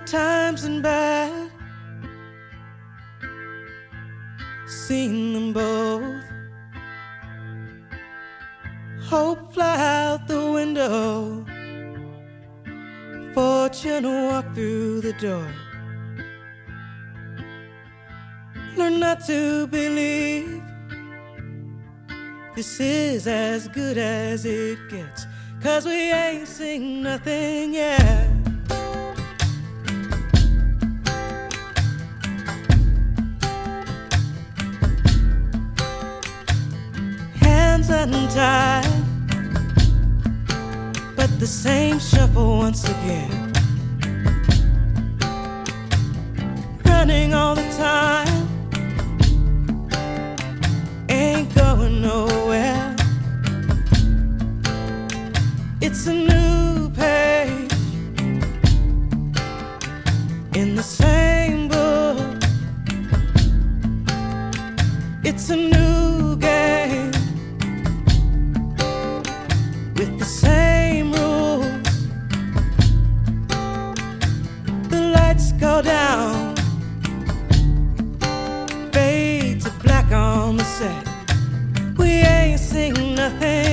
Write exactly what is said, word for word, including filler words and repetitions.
times and bad, seen them both. Hope fly out the window, fortune walk through the door. Learn not to believe this is as good as it gets, 'cause we ain't seen nothing yet. Hands untied, but the same shuffle once again. Running all the time, ain't going nowhere. It's a new page in the same book. It's a new game with the same rules. The lights go down, fade to black on the set. We ain't seen nothing